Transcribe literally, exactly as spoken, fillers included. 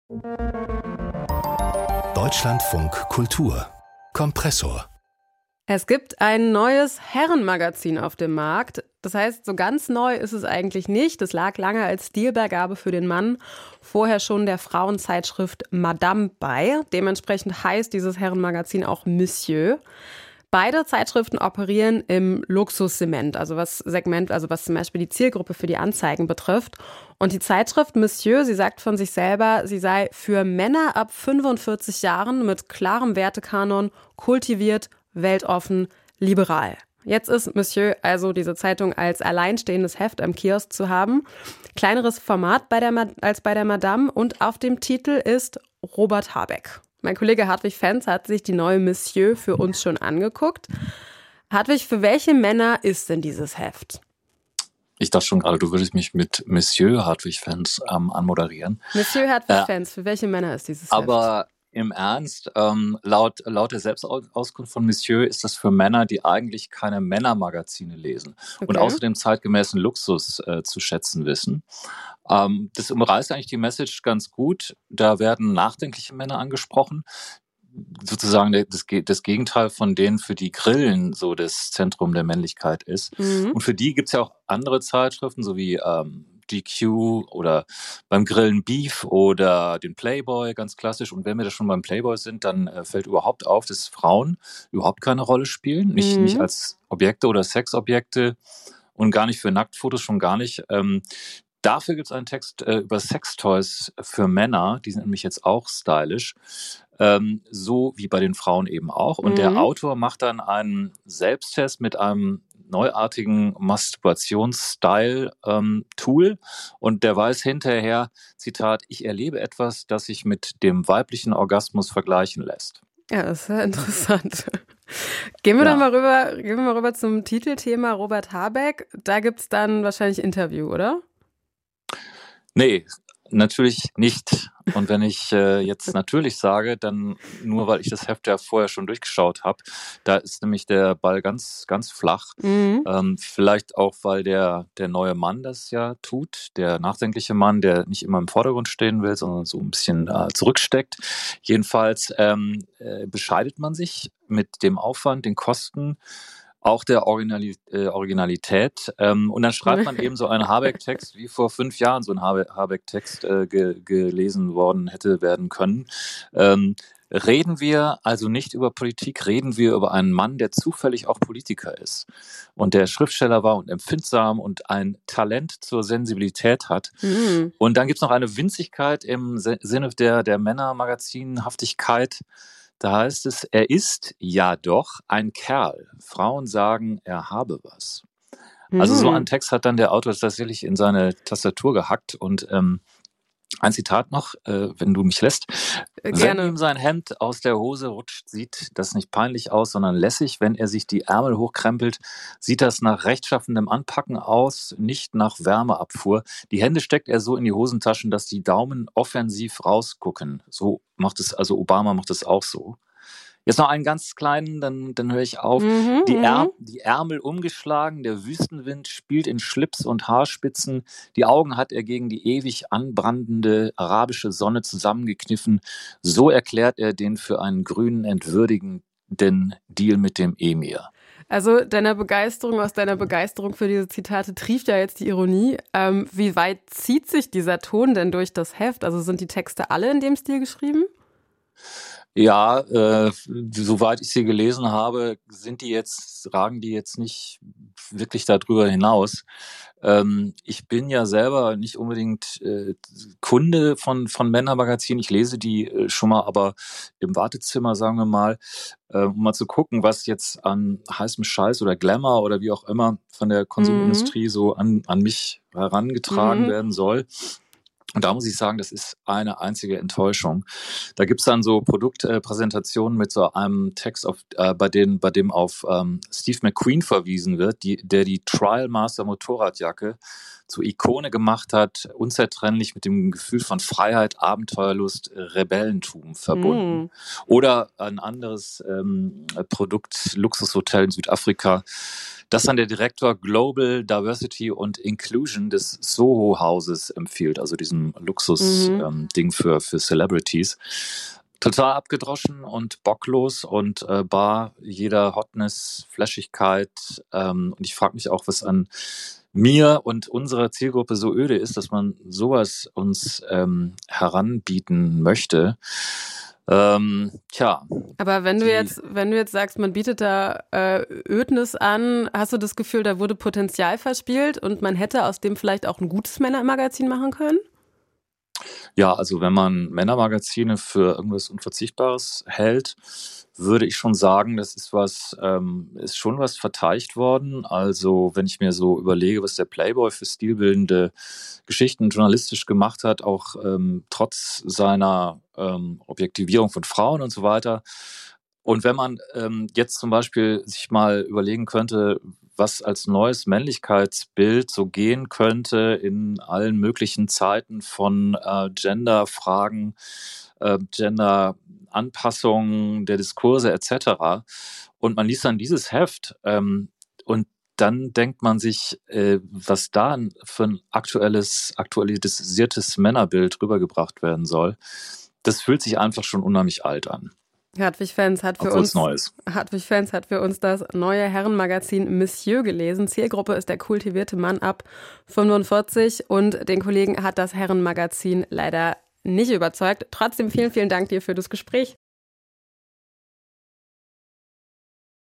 Deutschlandfunk Kultur Kompressor. Es gibt ein neues Herrenmagazin auf dem Markt. Das heißt, so ganz neu ist es eigentlich nicht. Es lag lange als Stilbeigabe für den Mann vorher schon der Frauenzeitschrift Madame bei. Dementsprechend heißt dieses Herrenmagazin auch Monsieur. Beide Zeitschriften operieren im Luxussegment, also was Segment, also was zum Beispiel die Zielgruppe für die Anzeigen betrifft. Und die Zeitschrift Monsieur, sie sagt von sich selber, sie sei für Männer ab fünfundvierzig Jahren mit klarem Wertekanon, kultiviert, weltoffen, liberal. Jetzt ist Monsieur also diese Zeitung als alleinstehendes Heft am Kiosk zu haben. Kleineres Format bei der Ma- als bei der Madame und auf dem Titel ist Robert Habeck. Mein Kollege Hartwig Fenz hat sich die neue Monsieur für uns schon angeguckt. Hartwig, für welche Männer ist denn dieses Heft? Ich dachte schon gerade, du würdest mich mit Monsieur Hartwig Fenz ähm, anmoderieren. Monsieur Hartwig Äh, Fenz, für welche Männer ist dieses Heft? Aber im Ernst, ähm, laut, laut der Selbstauskunft von Monsieur ist das für Männer, die eigentlich keine Männermagazine lesen Okay. und außerdem zeitgemäßen Luxus äh, zu schätzen wissen. Ähm, das umreißt eigentlich die Message ganz gut. Da werden nachdenkliche Männer angesprochen. Sozusagen das, das Gegenteil von denen, für die Grillen so das Zentrum der Männlichkeit ist. Mhm. Und für die gibt es ja auch andere Zeitschriften, so wie ähm, G Q oder beim Grillen Beef oder den Playboy, ganz klassisch. Und wenn wir da schon beim Playboy sind, dann äh, fällt überhaupt auf, dass Frauen überhaupt keine Rolle spielen. Nicht, Mhm. nicht als Objekte oder Sexobjekte und gar nicht für Nacktfotos, schon gar nicht. Ähm, dafür gibt es einen Text äh, über Sextoys für Männer. Die sind nämlich jetzt auch stylisch. Ähm, so wie bei den Frauen eben auch. Und Mhm. der Autor macht dann einen Selbsttest mit einem neuartigen Masturbations-Style-Tool. Und der weiß hinterher, Zitat, ich erlebe etwas, das sich mit dem weiblichen Orgasmus vergleichen lässt. Ja, das ist ja interessant. Gehen wir Ja. doch mal rüber, gehen wir mal rüber zum Titelthema Robert Habeck. Da gibt's dann wahrscheinlich Interview, oder? Nee, natürlich nicht. Und wenn ich äh, jetzt natürlich sage, dann nur, weil ich das Heft ja vorher schon durchgeschaut habe. Da ist nämlich der Ball ganz, ganz flach. Mhm. Ähm, vielleicht auch, weil der, der neue Mann das ja tut, der nachdenkliche Mann, der nicht immer im Vordergrund stehen will, sondern so ein bisschen äh, zurücksteckt. Jedenfalls ähm, äh, bescheidet man sich mit dem Aufwand, den Kosten, auch der Originali- äh, Originalität. Ähm, und dann schreibt man eben so einen Habeck-Text, wie vor fünf Jahren so ein Habe- Habeck-Text äh, ge- gelesen worden hätte werden können. Ähm, reden wir also nicht über Politik, reden wir über einen Mann, der zufällig auch Politiker ist und der Schriftsteller war und empfindsam und ein Talent zur Sensibilität hat. Mhm. Und dann gibt's noch eine Winzigkeit im Se- Sinne der, der Männermagazinhaftigkeit. Da heißt es, er ist ja doch ein Kerl. Frauen sagen, er habe was. Also so einen Mhm. Text hat dann der Autor tatsächlich in seine Tastatur gehackt. Und ähm, ein Zitat noch, äh, wenn du mich lässt. Äh, Wenn Gerne. ihm sein Hemd aus der Hose rutscht, sieht das nicht peinlich aus, sondern lässig. Wenn er sich die Ärmel hochkrempelt, sieht das nach rechtschaffendem Anpacken aus, nicht nach Wärmeabfuhr. Die Hände steckt er so in die Hosentaschen, dass die Daumen offensiv rausgucken. So macht es, also Obama macht es auch so. Jetzt noch einen ganz kleinen, dann, dann höre ich auf. Mhm, Die, mhm. Ärm, die Ärmel umgeschlagen, der Wüstenwind spielt in Schlips und Haarspitzen. Die Augen hat er gegen die ewig anbrandende arabische Sonne zusammengekniffen. So erklärt er den für einen grünen, entwürdigenden Deal mit dem Emir. Also deiner Begeisterung, aus deiner Begeisterung für diese Zitate trieft ja jetzt die Ironie. Ähm, wie weit zieht sich dieser Ton denn durch das Heft? Also sind die Texte alle in dem Stil geschrieben? Ja, äh, soweit ich sie gelesen habe, sind die jetzt, ragen die jetzt nicht wirklich darüber hinaus. Ähm, ich bin ja selber nicht unbedingt äh, Kunde von, von Männermagazinen. Ich lese die äh, schon mal, aber im Wartezimmer, sagen wir mal, äh, um mal zu gucken, was jetzt an heißem Scheiß oder Glamour oder wie auch immer von der Konsumindustrie Mhm. so an, an mich herangetragen Mhm. werden soll. Und da muss ich sagen, das ist eine einzige Enttäuschung. Da gibt's dann so Produktpräsentationen mit so einem Text, auf, äh, bei, dem, bei dem auf ähm, Steve McQueen verwiesen wird, die, der die Trial Master Motorradjacke zur Ikone gemacht hat, unzertrennlich mit dem Gefühl von Freiheit, Abenteuerlust, Rebellentum verbunden. Mhm. Oder ein anderes ähm, Produkt, Luxushotel in Südafrika, das dann der Direktor Global Diversity und Inclusion des Soho-Hauses empfiehlt, also diesem Luxus-Ding Mhm. ähm, für, für Celebrities. Total abgedroschen und bocklos und äh, bar jeder Hotness, Flashigkeit. Ähm, und ich frage mich auch, was an mir und unserer Zielgruppe so öde ist, dass man sowas uns ähm, heranbieten möchte. Ähm, tja, Aber wenn du die, jetzt, wenn du jetzt sagst, man bietet da äh, Ödnis an, hast du das Gefühl, da wurde Potenzial verspielt und man hätte aus dem vielleicht auch ein gutes Männermagazin machen können? ja, also wenn man Männermagazine für irgendwas Unverzichtbares hält, würde ich schon sagen, das ist was, ähm, ist schon was verteicht worden. Also wenn ich mir so überlege, was der Playboy für stilbildende Geschichten journalistisch gemacht hat, auch ähm, trotz seiner ähm, Objektivierung von Frauen und so weiter. Und wenn man ähm, jetzt zum Beispiel sich mal überlegen könnte, was als neues Männlichkeitsbild so gehen könnte in allen möglichen Zeiten von äh, Gender-Fragen, äh, Gender-Anpassungen der Diskurse et cetera. Und man liest dann dieses Heft ähm, und dann denkt man sich, äh, was da für ein aktuelles, aktualisiertes Männerbild rübergebracht werden soll. Das fühlt sich einfach schon unheimlich alt an. Hartwig Fens hat für Obwohl es uns neu ist. Hartwig Fens hat für uns das neue Herrenmagazin Monsieur gelesen. Zielgruppe ist der kultivierte Mann ab fünfundvierzig und den Kollegen hat das Herrenmagazin leider nicht überzeugt. Trotzdem vielen, vielen Dank dir für das Gespräch.